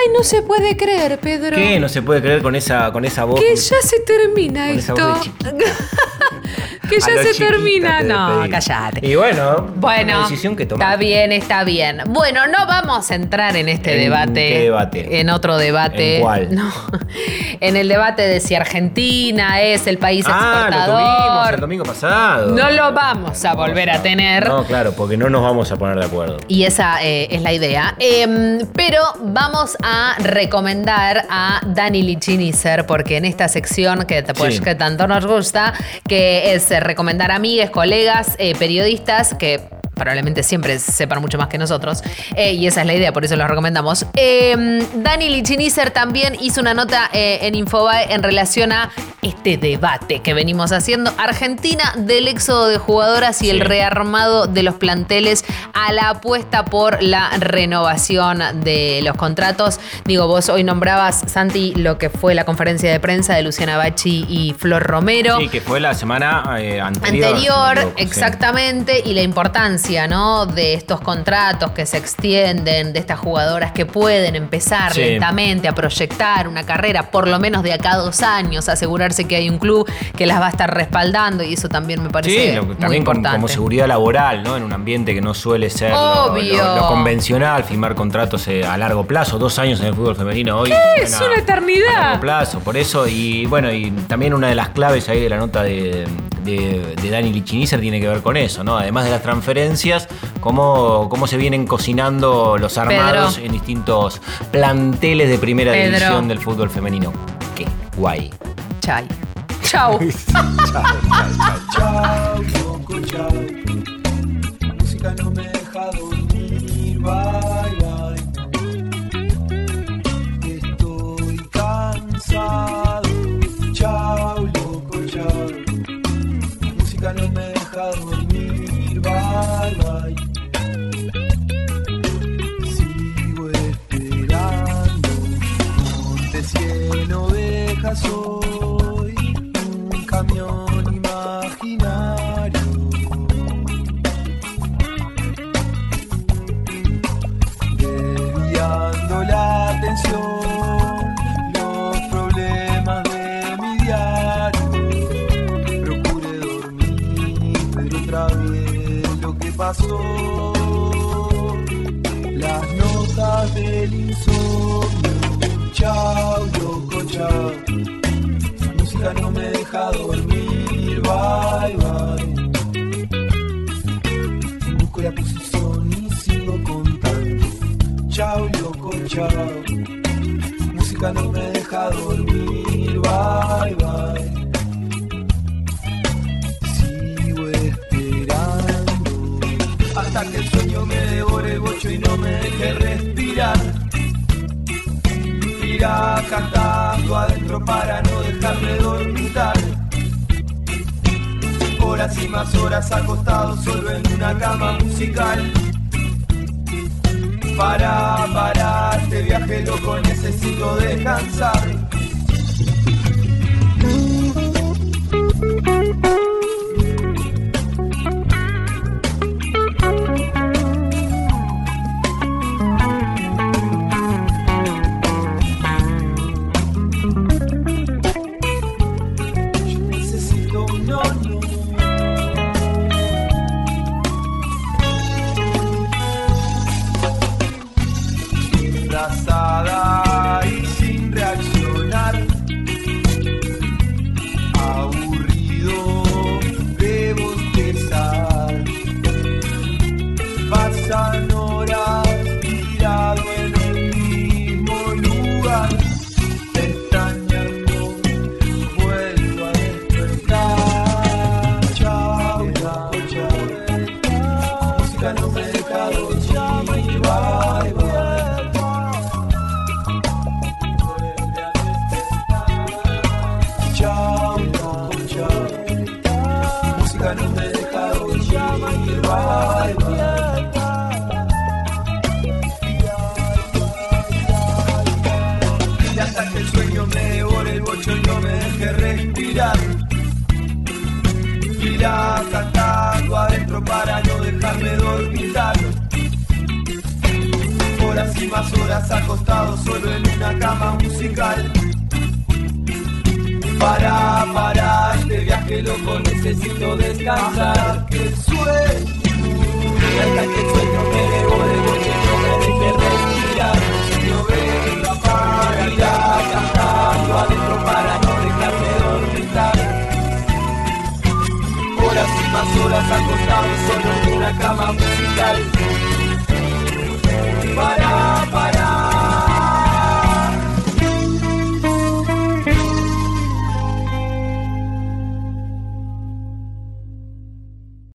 Ay, no se puede creer, Pedro. ¿Qué? No se puede creer con esa voz. Que ya se termina con esto. Esa voz de chiquita. Que ya se chiquita termina. te No, despedí. cállate. Y bueno, Bueno, una decisión que tomaste. está bien. Bueno, no vamos a entrar en este debate. ¿Qué debate? En otro debate. ¿En cuál? No. En el debate de si Argentina es el país Lo exportador. tuvimos el domingo pasado. No lo vamos a volver a tener. No, claro, porque no nos vamos a poner de acuerdo. Y esa es la idea. Pero vamos a recomendar a Dani Lichinizer, porque en esta sección que tanto nos gusta, que es recomendar amigues, colegas, periodistas que probablemente siempre sepan mucho más que nosotros, y esa es la idea, por eso los recomendamos. Dani Lichinizer también hizo una nota en Infobae en relación a este debate que venimos haciendo. Argentina, del éxodo de jugadoras y el rearmado de los planteles a la apuesta por la renovación de los contratos. Digo, vos hoy nombrabas, Santi, lo que fue la conferencia de prensa de Luciana Bacci y Flor Romero. Sí, que fue la semana anterior. Exactamente, y la importancia, ¿no?, de estos contratos que se extienden, de estas jugadoras que pueden empezar lentamente a proyectar una carrera, por lo menos de acá a 2 años, asegurarse que hay un club que las va a estar respaldando, y eso también me parece muy también importante. como seguridad laboral, ¿no? En un ambiente que no suele ser Obvio. lo convencional, firmar contratos a largo plazo. 2 años en el fútbol femenino hoy. Es una eternidad. A largo plazo, por eso. Y bueno, y también una de las claves ahí de la nota de Dani Lichinizer tiene que ver con eso, ¿no? Además de las transferencias, cómo se vienen cocinando los armados en distintos planteles de primera división del fútbol femenino. Qué guay. Chau. Chau, loco, chau. Música no me deja dormir, bye, bye. Estoy cansado. Chau, loco, chau. Música no me deja dormir, bye, bye. Sigo esperando. Monte, cielo, ovejas, soy un camión imaginario. Desviando la atención, los problemas de mi diario. Procuré dormir, pero otra vez lo que pasó. Las notas del insomnio. Chau, loco, chau. La música no me deja dormir, bye, bye. Busco la posición y sigo contando. Chau, loco, chau. La música no me deja dormir, bye, bye. Sigo esperando hasta que el sueño me devore el bocho y no me deje respirar. Irá cantando adentro para no dejarme dormitar. Horas y más horas acostado solo en una cama musical. Para este viaje loco necesito descansar. Abrazada y sin reaccionar, aburrido de bostezar. Pasan horas tirado en el mismo lugar, extrañando, vuelvo a despertar. Chau, chau, chau. Música no me deja dormir, bye, bye. No me deja dormir, bye, bye. Y hasta que el sueño me devore el bocho y no me deje respirar. Irá cantando adentro para no dejarme dormitar. más horas acostado solo en una cama musical. Para este viaje loco necesito descansar. Que sueño, y hasta que el sueño me elevó de noche no me deje respirar. No venga para ir cantando adentro para no dejarme dormitar. Horas y más horas acostado solo en una cama musical.